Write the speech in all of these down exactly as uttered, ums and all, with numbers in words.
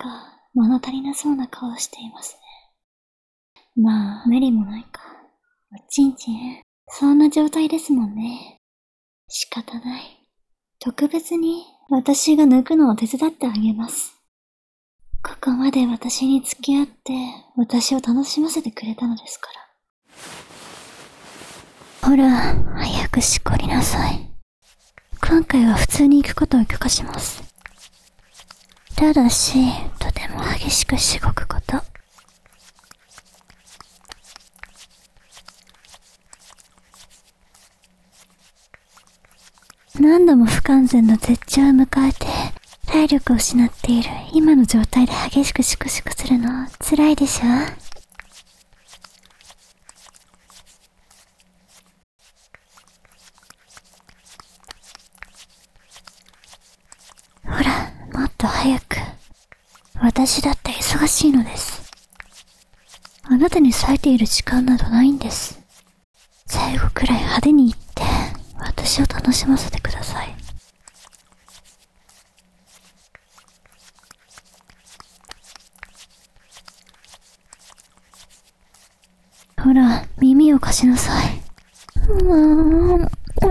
か物足りなそうな顔をしていますね。まあ、無理もないか。おちんちん、そんな状態ですもんね。仕方ない。特別に私が抜くのを手伝ってあげます。ここまで私に付き合って私を楽しませてくれたのですから。ほら、早くしこりなさい。今回は普通に行くことを許可します。ただし、とても激しくしごくこと。何度も不完全な絶頂を迎えて、体力を失っている今の状態で激しくシクシクするの辛いでしょ？ほら、もっと早く。私だって忙しいのです。あなたに割いている時間などないんです。最後くらい派手に言って、私を楽しませてください。ほら、耳を貸しなさい。うーん。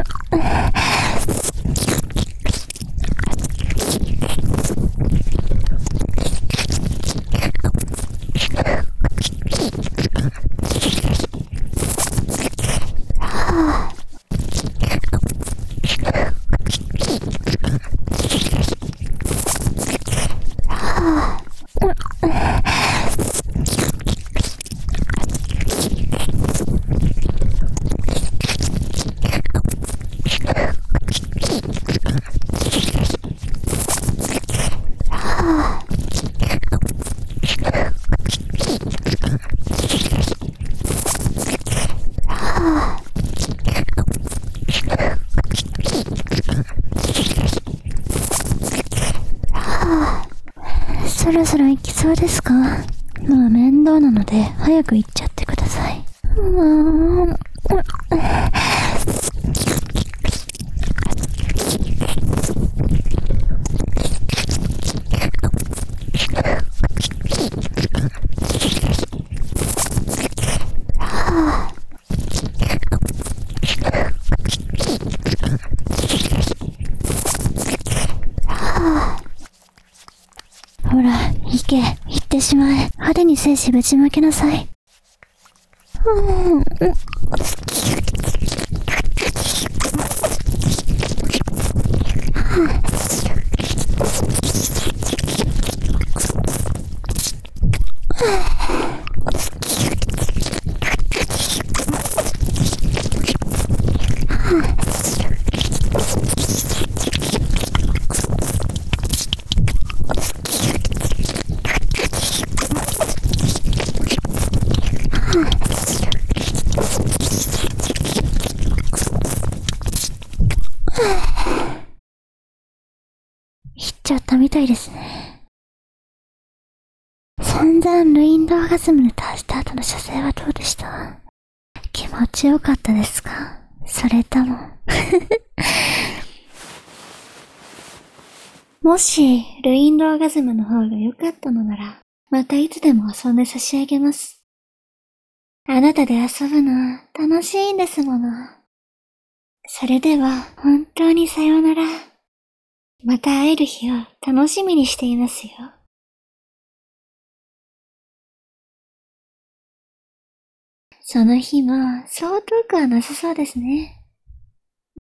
そろそろ行きそうですか？もう面倒なので早く行っちゃってください。うーん。ほら、行け、行ってしまえ。派手に精子ぶちまけなさい。うーん。行っちゃったみたいですね。散々ルインドオーガズムで倒した後の射精はどうでした？気持ちよかったですか？それとももしルインドオーガズムの方が良かったのなら、またいつでも遊んで差し上げます。あなたで遊ぶの楽しいんですもの。それでは本当にさようなら。また会える日を楽しみにしていますよ。その日もそう遠くはなさそうですね。